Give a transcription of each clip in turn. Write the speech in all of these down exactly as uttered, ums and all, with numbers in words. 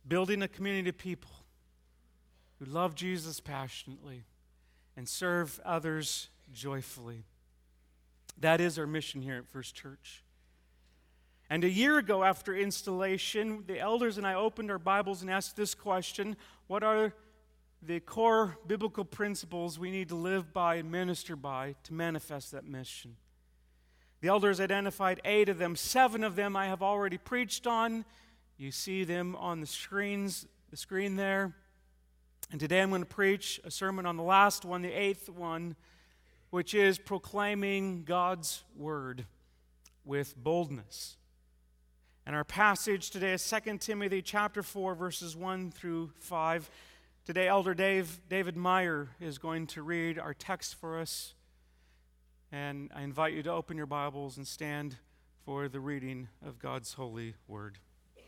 building a community of people who love Jesus passionately and serve others joyfully. That is our mission here at First Church. And a year ago, after installation, the elders and I opened our Bibles and asked this question: what are the core biblical principles we need to live by and minister by to manifest that mission? The elders identified eight of them. Seven of them I have already preached on. You see them on the screens, the screen there. And today I'm going to preach a sermon on the last one, the eighth one, which is proclaiming God's word with boldness. And our passage today is Second Timothy chapter four, verses one through five. Today, Elder Dave, David Meyer is going to read our text for us. And I invite you to open your Bibles and stand for the reading of God's holy word.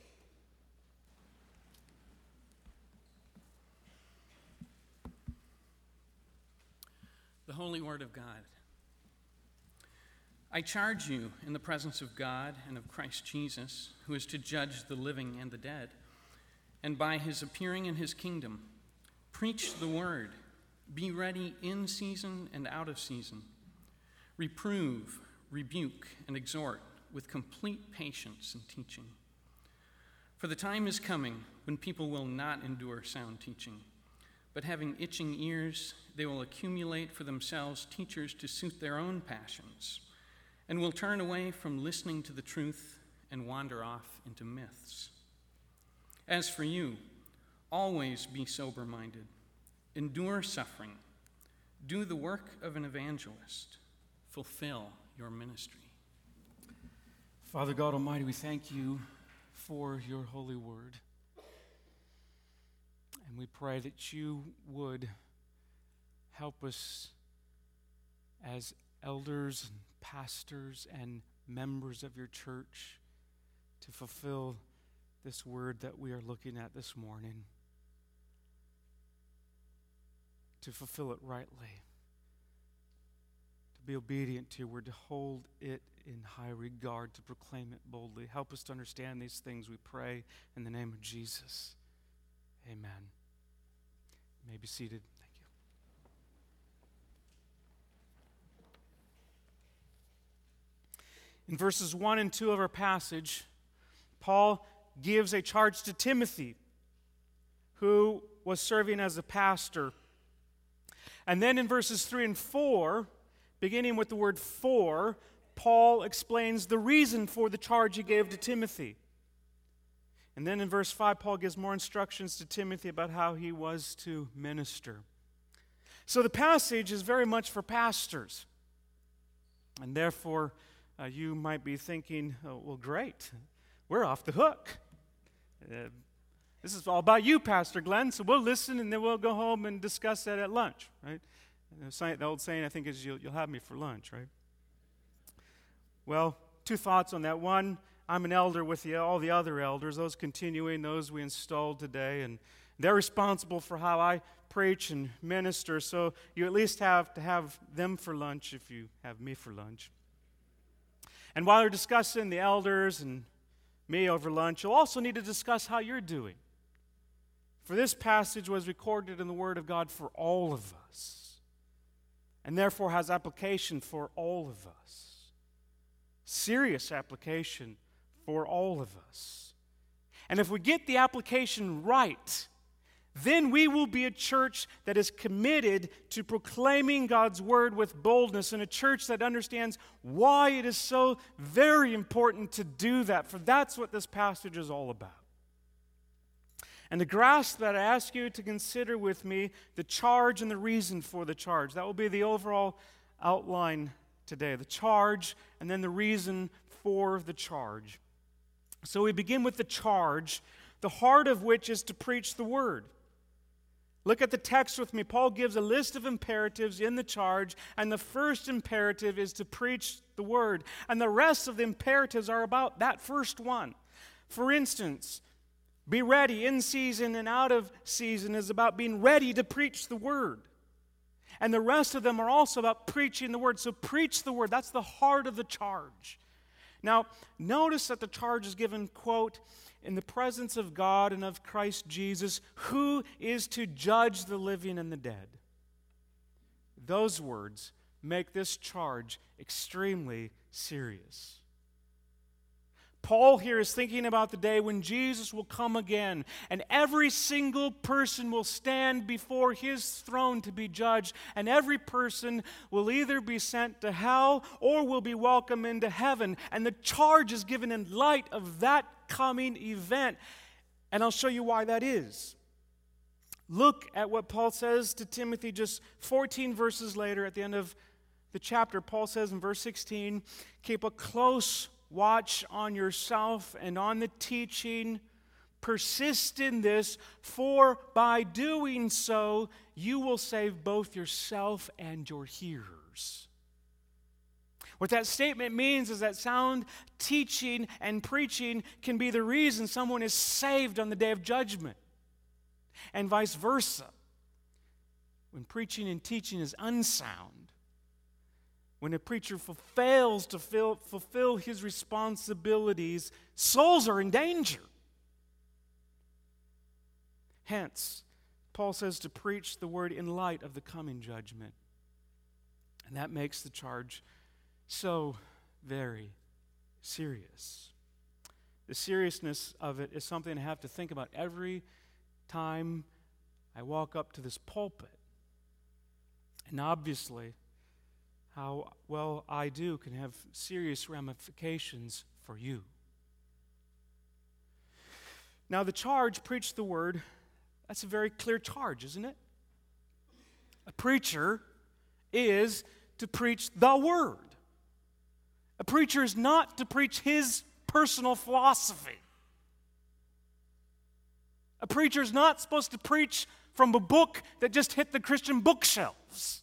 The holy word of God. I charge you in the presence of God and of Christ Jesus, who is to judge the living and the dead, and by his appearing in his kingdom, preach the word, be ready in season and out of season. Reprove, rebuke, and exhort with complete patience and teaching. For the time is coming when people will not endure sound teaching, but having itching ears, they will accumulate for themselves teachers to suit their own passions, and will turn away from listening to the truth and wander off into myths. As for you, always be sober-minded, endure suffering, do the work of an evangelist, fulfill your ministry. Father God Almighty, we thank you for your holy word. And we pray that you would help us as elders and pastors and members of your church to fulfill this word that we are looking at this morning, to fulfill it rightly, to be obedient to your word, to hold it in high regard, to proclaim it boldly. Help us to understand these things, we pray, in the name of Jesus. Amen. You may be seated. Thank you. In verses one and two of our passage, Paul gives a charge to Timothy, who was serving as a pastor. And then in verses three and four, beginning with the word for, Paul explains the reason for the charge he gave to Timothy. And then in verse five, Paul gives more instructions to Timothy about how he was to minister. So the passage is very much for pastors. And therefore, uh, you might be thinking, oh, well, great, we're off the hook. Uh, this is all about you, Pastor Glenn, so we'll listen and then we'll go home and discuss that at lunch, right? The old saying, I think, is you'll, you'll have me for lunch, right? Well, two thoughts on that. One, I'm an elder with the, all the other elders, those continuing, those we installed today, and they're responsible for how I preach and minister, so you at least have to have them for lunch if you have me for lunch. And while you're discussing the elders and me over lunch, you'll also need to discuss how you're doing. For this passage was recorded in the Word of God for all of us, and therefore has application for all of us. Serious application for all of us. And if we get the application right, then we will be a church that is committed to proclaiming God's word with boldness, and a church that understands why it is so very important to do that, for that's what this passage is all about. And to grasp that, I ask you to consider with me the charge and the reason for the charge. That will be the overall outline today. The charge and then the reason for the charge. So we begin with the charge, the heart of which is to preach the word. Look at the text with me. Paul gives a list of imperatives in the charge, and the first imperative is to preach the word. And the rest of the imperatives are about that first one. For instance, be ready in season and out of season is about being ready to preach the word. And the rest of them are also about preaching the word. So preach the word. That's the heart of the charge. Now, notice that the charge is given, quote, in the presence of God and of Christ Jesus, who is to judge the living and the dead. Those words make this charge extremely serious. Paul here is thinking about the day when Jesus will come again, and every single person will stand before his throne to be judged, and every person will either be sent to hell or will be welcomed into heaven. And the charge is given in light of that coming event. And I'll show you why that is. Look at what Paul says to Timothy just fourteen verses later at the end of the chapter. Paul says in verse sixteen, keep a close watch on yourself and on the teaching. Persist in this, for by doing so, you will save both yourself and your hearers. What that statement means is that sound teaching and preaching can be the reason someone is saved on the day of judgment, and vice versa. When preaching and teaching is unsound, when a preacher fails to fill, fulfill his responsibilities, souls are in danger. Hence, Paul says to preach the word in light of the coming judgment. And that makes the charge so very serious. The seriousness of it is something I have to think about every time I walk up to this pulpit. And obviously, how well I do can have serious ramifications for you. Now, the charge, preach the word, that's a very clear charge, isn't it? A preacher is to preach the word. A preacher is not to preach his personal philosophy. A preacher is not supposed to preach from a book that just hit the Christian bookshelves.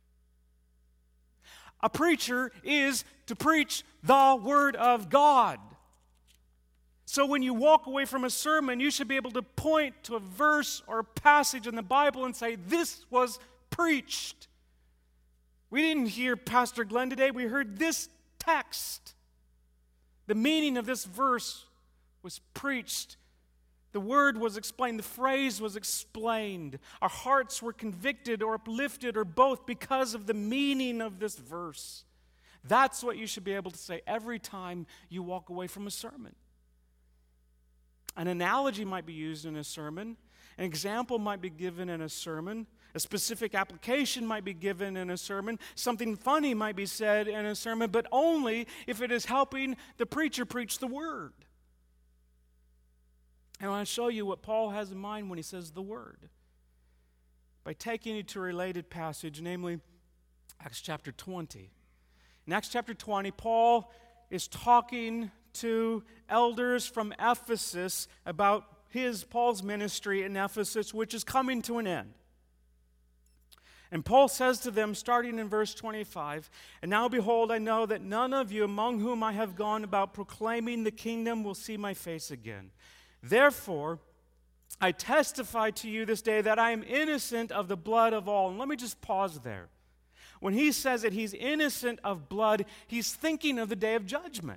A preacher is to preach the Word of God. So when you walk away from a sermon, you should be able to point to a verse or a passage in the Bible and say, this was preached. We didn't hear Pastor Glenn today, we heard this text. The meaning of this verse was preached. The word was explained, the phrase was explained. Our hearts were convicted or uplifted or both because of the meaning of this verse. That's what you should be able to say every time you walk away from a sermon. An analogy might be used in a sermon. An example might be given in a sermon. A specific application might be given in a sermon. Something funny might be said in a sermon, but only if it is helping the preacher preach the word. And I want to show you what Paul has in mind when he says the word. By taking you to a related passage, namely Acts chapter twenty. In Acts chapter twenty, Paul is talking to elders from Ephesus about his, Paul's ministry in Ephesus, which is coming to an end. And Paul says to them, starting in verse twenty-five, and now behold, I know that none of you among whom I have gone about proclaiming the kingdom will see my face again. Therefore, I testify to you this day that I am innocent of the blood of all. And let me just pause there. When he says that he's innocent of blood, he's thinking of the day of judgment.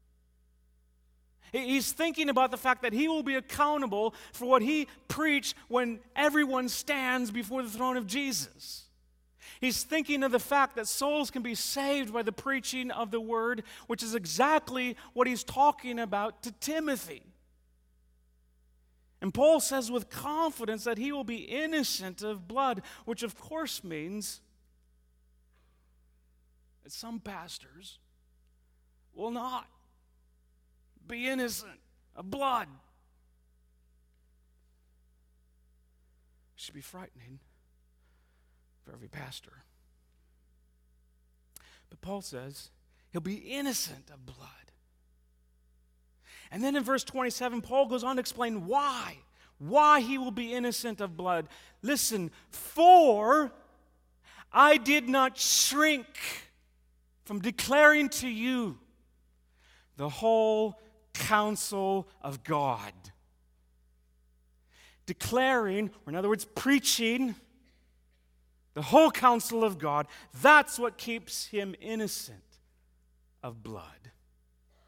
He's thinking about the fact that he will be accountable for what he preached when everyone stands before the throne of Jesus. He's thinking of the fact that souls can be saved by the preaching of the word, which is exactly what he's talking about to Timothy. And Paul says with confidence that he will be innocent of blood, which of course means that some pastors will not be innocent of blood. It should be frightening for every pastor. But Paul says he'll be innocent of blood. And then in verse twenty-seven, Paul goes on to explain why. Why he will be innocent of blood. Listen, for I did not shrink from declaring to you the whole counsel of God. Declaring, or in other words, preaching the whole counsel of God, that's what keeps him innocent of blood.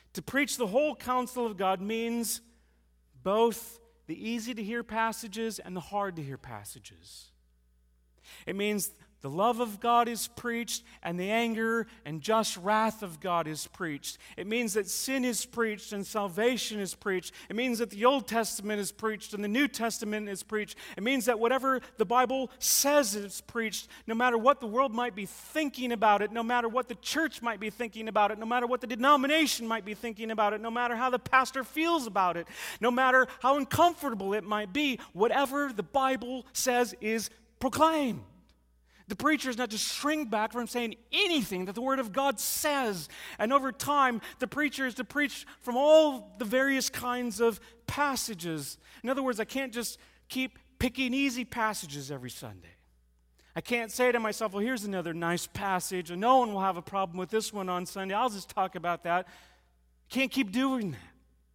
To preach the whole counsel of God means both the easy-to-hear passages and the hard-to-hear passages. It means the love of God is preached and the anger and just wrath of God is preached. It means that sin is preached and salvation is preached. It means that the Old Testament is preached and the New Testament is preached. It means that whatever the Bible says is preached, no matter what the world might be thinking about it, no matter what the church might be thinking about it, no matter what the denomination might be thinking about it, no matter how the pastor feels about it, no matter how uncomfortable it might be, whatever the Bible says is proclaimed. The preacher is not to shrink back from saying anything that the Word of God says. And over time, the preacher is to preach from all the various kinds of passages. In other words, I can't just keep picking easy passages every Sunday. I can't say to myself, well, here's another nice passage, and no one will have a problem with this one on Sunday. I'll just talk about that. Can't keep doing that.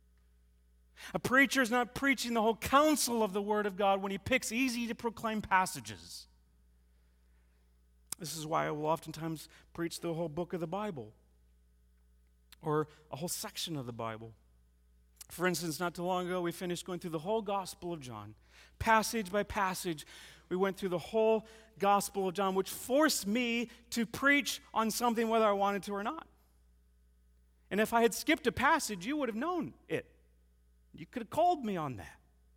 A preacher is not preaching the whole counsel of the Word of God when he picks easy-to-proclaim passages. This is why I will oftentimes preach the whole book of the Bible or a whole section of the Bible. For instance, not too long ago, we finished going through the whole Gospel of John. Passage by passage, we went through the whole Gospel of John, which forced me to preach on something whether I wanted to or not. And if I had skipped a passage, you would have known it. You could have called me on that.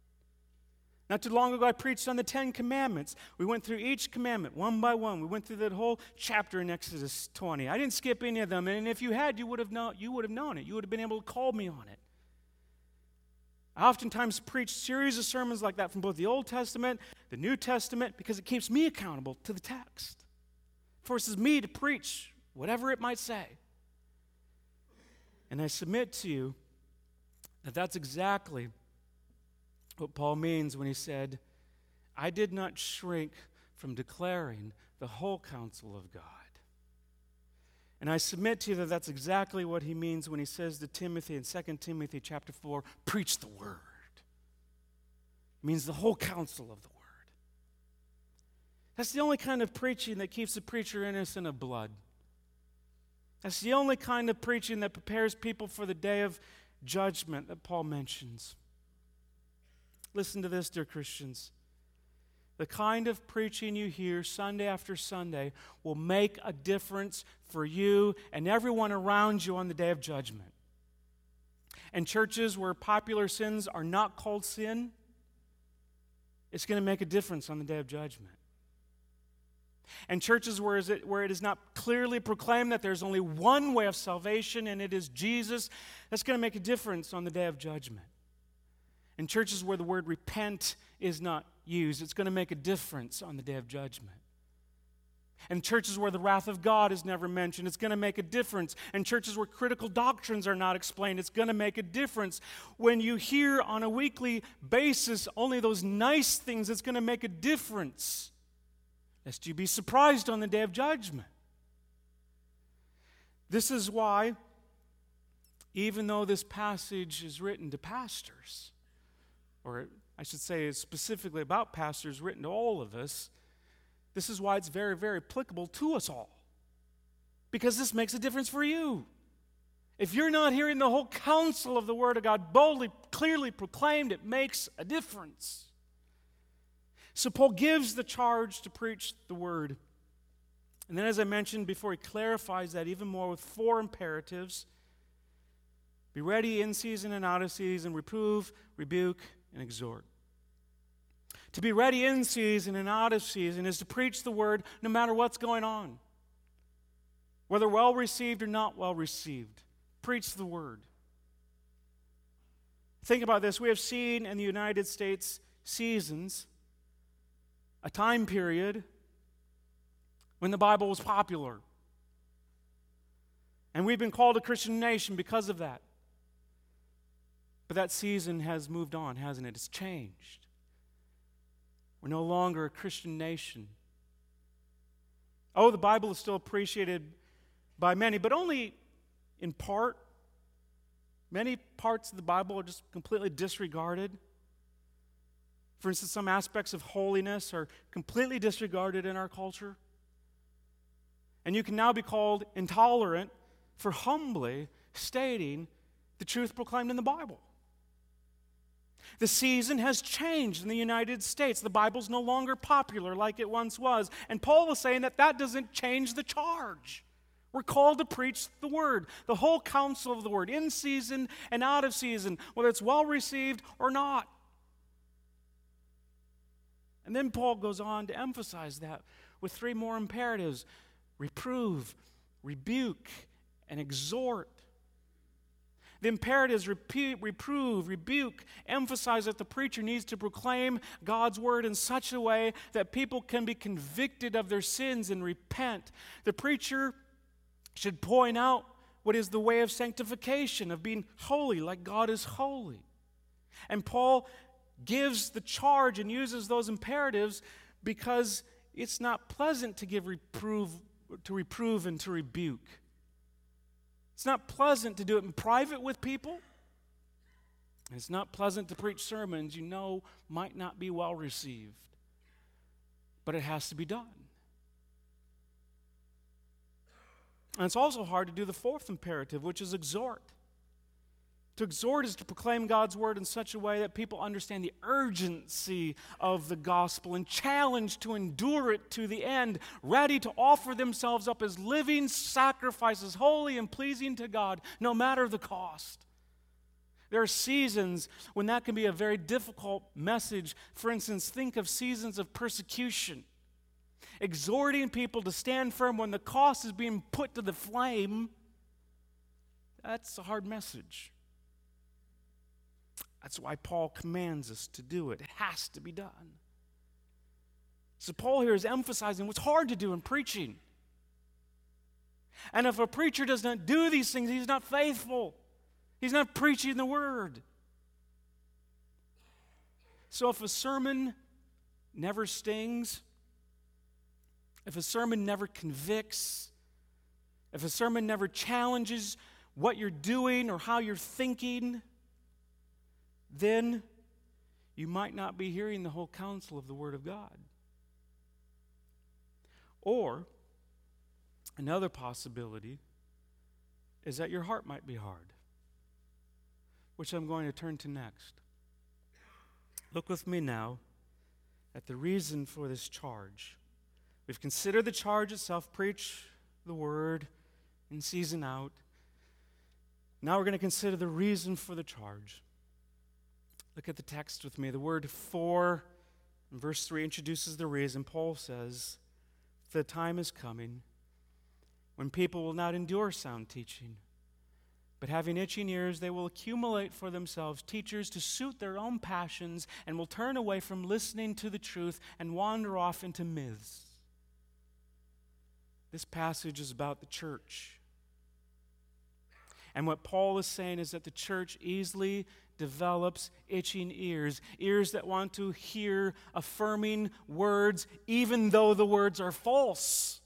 Not too long ago, I preached on the Ten Commandments. We went through each commandment one by one. We went through that whole chapter in Exodus twenty. I didn't skip any of them, and if you had, you would have known, you would have known it. You would have been able to call me on it. I oftentimes preach series of sermons like that from both the Old Testament, the New Testament, because it keeps me accountable to the text. It forces me to preach whatever it might say. And I submit to you that that's exactly what Paul means when he said, I did not shrink from declaring the whole counsel of God. And I submit to you that that's exactly what he means when he says to Timothy in Second Timothy chapter four, preach the word. It means the whole counsel of the word. That's the only kind of preaching that keeps the preacher innocent of blood. That's the only kind of preaching that prepares people for the day of judgment that Paul mentions. Listen to this, dear Christians. The kind of preaching you hear Sunday after Sunday will make a difference for you and everyone around you on the day of judgment. And churches where popular sins are not called sin, it's going to make a difference on the day of judgment. And churches where is it, where it is not clearly proclaimed that there's only one way of salvation and it is Jesus, that's going to make a difference on the day of judgment. In churches where the word repent is not used, it's going to make a difference on the day of judgment. In churches where the wrath of God is never mentioned, it's going to make a difference. In churches where critical doctrines are not explained, it's going to make a difference. When you hear on a weekly basis only those nice things, it's going to make a difference, lest you be surprised on the day of judgment. This is why, even though this passage is written to pastors, or I should say specifically about pastors, written to all of us, this is why it's very, very applicable to us all. Because this makes a difference for you. If you're not hearing the whole counsel of the Word of God boldly, clearly proclaimed, it makes a difference. So Paul gives the charge to preach the Word. And then, as I mentioned before, he clarifies that even more with four imperatives. Be ready in season and out of season, reprove, rebuke, and exhort. To be ready in season and out of season is to preach the word no matter what's going on. Whether well received or not well received, preach the word. Think about this. We have seen in the United States seasons, a time period when the Bible was popular. And we've been called a Christian nation because of that. But that season has moved on, hasn't it? It's changed. We're no longer a Christian nation. Oh, the Bible is still appreciated by many, but only in part. Many parts of the Bible are just completely disregarded. For instance, some aspects of holiness are completely disregarded in our culture. And you can now be called intolerant for humbly stating the truth proclaimed in the Bible. The season has changed in the United States. The Bible's no longer popular like it once was. And Paul is saying that that doesn't change the charge. We're called to preach the Word, the whole counsel of the Word, in season and out of season, whether it's well received or not. And then Paul goes on to emphasize that with three more imperatives: reprove, rebuke, and exhort. The imperatives: repeat, reprove, rebuke, emphasize that the preacher needs to proclaim God's word in such a way that people can be convicted of their sins and repent. The preacher should point out what is the way of sanctification, of being holy like God is holy. And Paul gives the charge and uses those imperatives because it's not pleasant to give reprove, to reprove and to rebuke. It's not pleasant to do it in private with people. It's not pleasant to preach sermons you know might not be well received. But it has to be done. And it's also hard to do the fourth imperative, which is exhort. To exhort is to proclaim God's word in such a way that people understand the urgency of the gospel and challenged to endure it to the end, ready to offer themselves up as living sacrifices, holy and pleasing to God, no matter the cost. There are seasons when that can be a very difficult message. For instance, think of seasons of persecution. Exhorting people to stand firm when the cost is being put to the flame, that's a hard message. That's why Paul commands us to do it. It has to be done. So Paul here is emphasizing what's hard to do in preaching. And if a preacher does not do these things, he's not faithful. He's not preaching the word. So if a sermon never stings, if a sermon never convicts, if a sermon never challenges what you're doing or how you're thinking, then you might not be hearing the whole counsel of the Word of God. Or, another possibility is that your heart might be hard, which I'm going to turn to next. Look with me now at the reason for this charge. We've considered the charge itself: preach the Word in season out. Now we're going to consider the reason for the charge. Look at the text with me. The word "for" in verse three introduces the reason. Paul says, "The time is coming when people will not endure sound teaching, but having itching ears, they will accumulate for themselves teachers to suit their own passions, and will turn away from listening to the truth and wander off into myths." This passage is about the church. And what Paul is saying is that the church easily develops itching ears, ears that want to hear affirming words even though the words are false.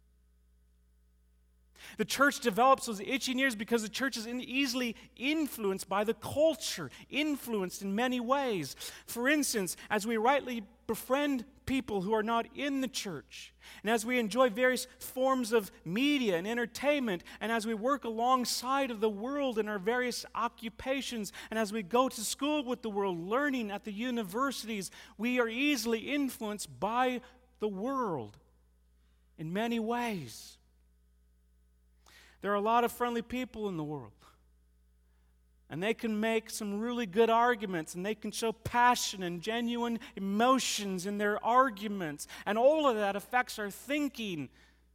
The church develops those itching ears because the church is easily influenced by the culture, influenced in many ways. For instance, as we rightly befriend people who are not in the church, and as we enjoy various forms of media and entertainment, and as we work alongside of the world in our various occupations, and as we go to school with the world, learning at the universities, we are easily influenced by the world in many ways. There are a lot of friendly people in the world, and they can make some really good arguments, and they can show passion and genuine emotions in their arguments, and all of that affects our thinking.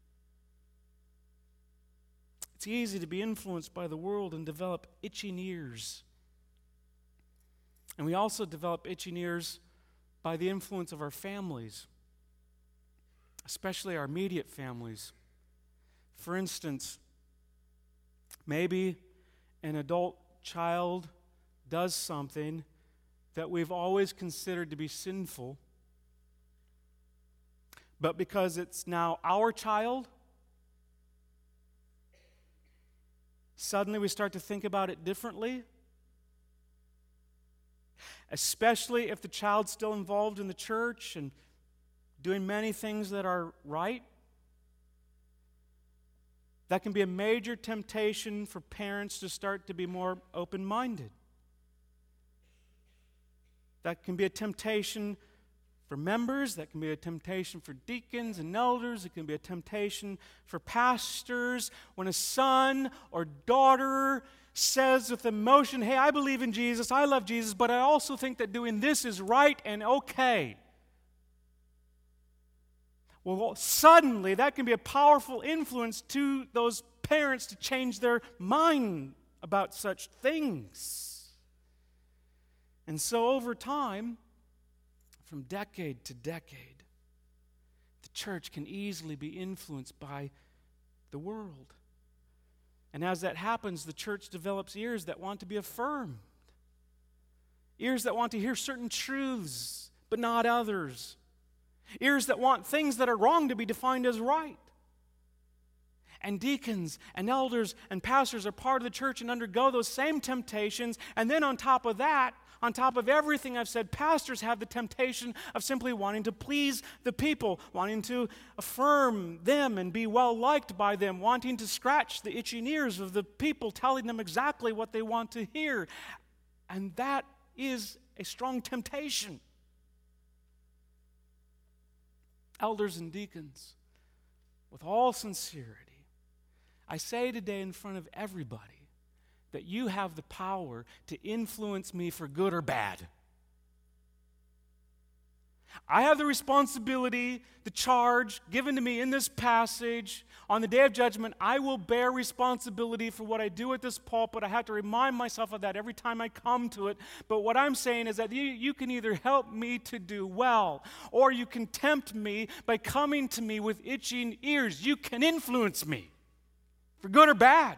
It's easy to be influenced by the world and develop itching ears. And we also develop itching ears by the influence of our families, especially our immediate families. For instance, maybe an adult child does something that we've always considered to be sinful, but because it's now our child, suddenly we start to think about it differently, especially if the child's still involved in the church and doing many things that are right. That can be a major temptation for parents to start to be more open-minded. That can be a temptation for members. That can be a temptation for deacons and elders. It can be a temptation for pastors. When a son or daughter says with emotion, hey, I believe in Jesus, I love Jesus, but I also think that doing this is right and okay. Well, suddenly that can be a powerful influence to those parents to change their mind about such things. And so over time, from decade to decade, the church can easily be influenced by the world. And as that happens, the church develops ears that want to be affirmed, ears that want to hear certain truths, but not others. Ears that want things that are wrong to be defined as right. And deacons and elders and pastors are part of the church and undergo those same temptations. And then on top of that, on top of everything I've said, pastors have the temptation of simply wanting to please the people, wanting to affirm them and be well liked by them, wanting to scratch the itching ears of the people, telling them exactly what they want to hear. And that is a strong temptation. Elders and deacons, with all sincerity, I say today in front of everybody that you have the power to influence me for good or bad. I have the responsibility, the charge given to me in this passage. On the day of judgment, I will bear responsibility for what I do at this pulpit. I have to remind myself of that every time I come to it. But what I'm saying is that you, you can either help me to do well, or you can tempt me by coming to me with itching ears. You can influence me for good or bad.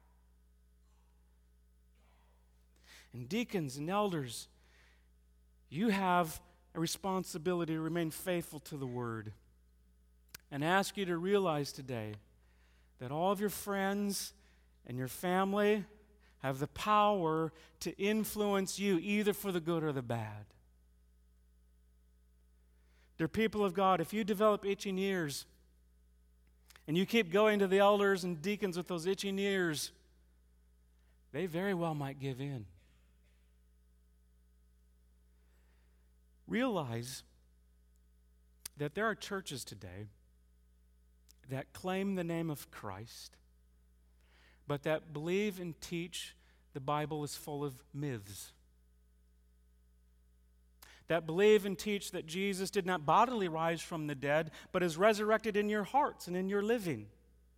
And deacons and elders, you have a responsibility to remain faithful to the Word. And I ask you to realize today that all of your friends and your family have the power to influence you, either for the good or the bad. Dear people of God, if you develop itching ears and you keep going to the elders and deacons with those itching ears, they very well might give in. Realize that there are churches today that claim the name of Christ, but that believe and teach the Bible is full of myths. That believe and teach that Jesus did not bodily rise from the dead, but is resurrected in your hearts and in your living.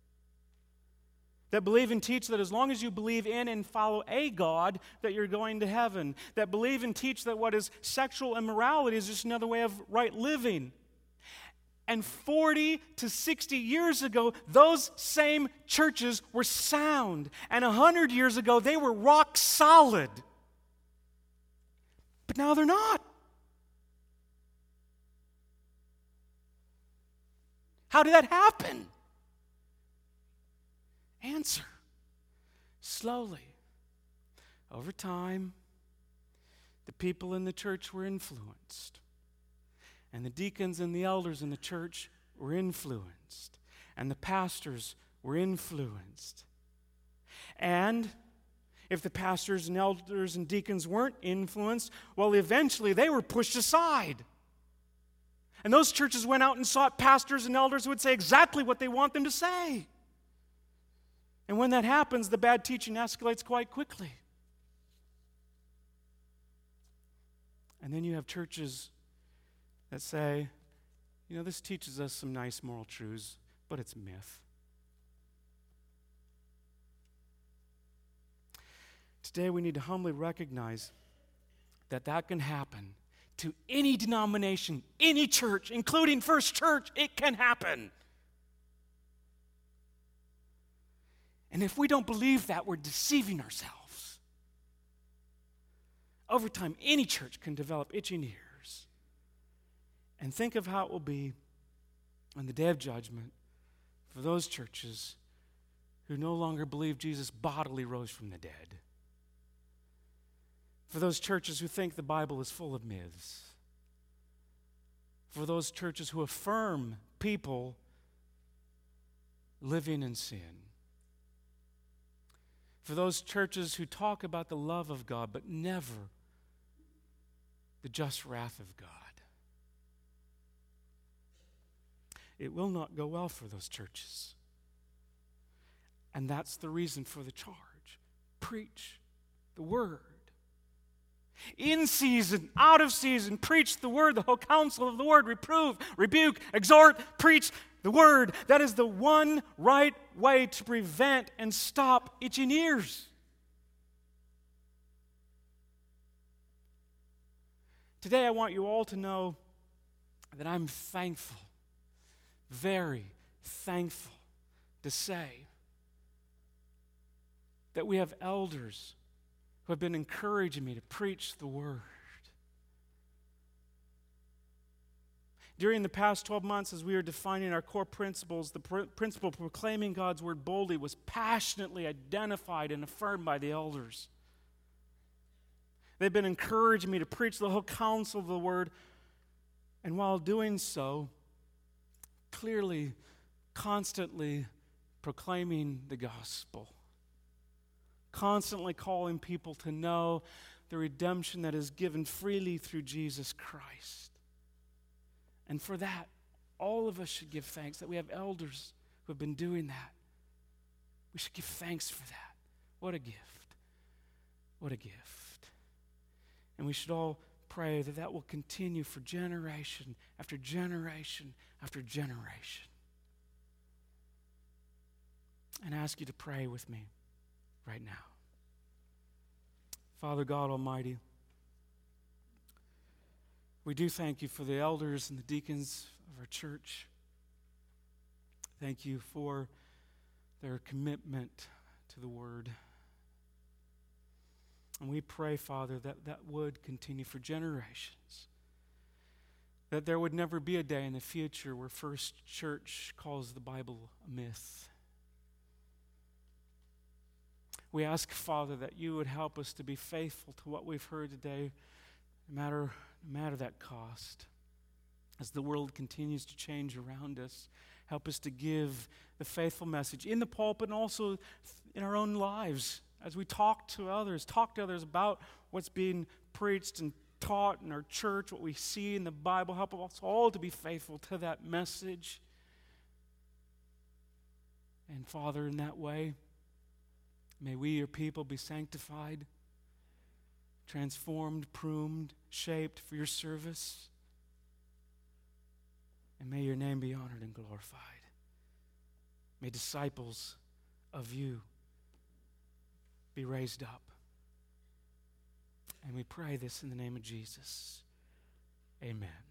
That believe and teach that as long as you believe in and follow a God, that you're going to heaven. That believe and teach that what is sexual immorality is just another way of right living. And forty to sixty years ago, those same churches were sound. And one hundred years ago, they were rock solid. But now they're not. How did that happen? Answer. Slowly. Over time, the people in the church were influenced. And the deacons and the elders in the church were influenced. And the pastors were influenced. And if the pastors and elders and deacons weren't influenced, well, eventually they were pushed aside. And those churches went out and sought pastors and elders who would say exactly what they want them to say. And when that happens, the bad teaching escalates quite quickly. And then you have churches that say, you know, this teaches us some nice moral truths, but it's myth. Today we need to humbly recognize that that can happen to any denomination, any church, including First Church. It can happen. And if we don't believe that, we're deceiving ourselves. Over time, any church can develop itching ears. And think of how it will be on the day of judgment for those churches who no longer believe Jesus bodily rose from the dead. For those churches who think the Bible is full of myths. For those churches who affirm people living in sin. For those churches who talk about the love of God, but never the just wrath of God. It will not go well for those churches. And that's the reason for the charge. Preach the word. In season, out of season, preach the word, the whole counsel of the word. Reprove, rebuke, exhort, preach the word. That is the one right way to prevent and stop itching ears. Today I want you all to know that I'm thankful, very thankful to say that we have elders who have been encouraging me to preach the word. During the past twelve months, as we were defining our core principles, the pr- principle of proclaiming God's word boldly was passionately identified and affirmed by the elders. They've been encouraging me to preach the whole counsel of the word, and while doing so, clearly, constantly proclaiming the gospel. Constantly calling people to know the redemption that is given freely through Jesus Christ. And for that, all of us should give thanks that we have elders who have been doing that. We should give thanks for that. What a gift. What a gift. And we should all pray that that will continue for generation after generation after generation. And I ask you to pray with me right now. Father God Almighty, we do thank you for the elders and the deacons of our church. Thank you for their commitment to the word. And we pray, Father, that that would continue for generations. That there would never be a day in the future where First Church calls the Bible a myth. We ask, Father, that you would help us to be faithful to what we've heard today, no matter, no matter that cost. As the world continues to change around us, help us to give the faithful message in the pulpit and also in our own lives. As we talk to others, talk to others about what's being preached and taught in our church, what we see in the Bible, help us all to be faithful to that message. And Father, in that way, may we, your people, be sanctified, transformed, pruned, shaped for your service. And may your name be honored and glorified. May disciples of you be raised up. And we pray this in the name of Jesus. Amen.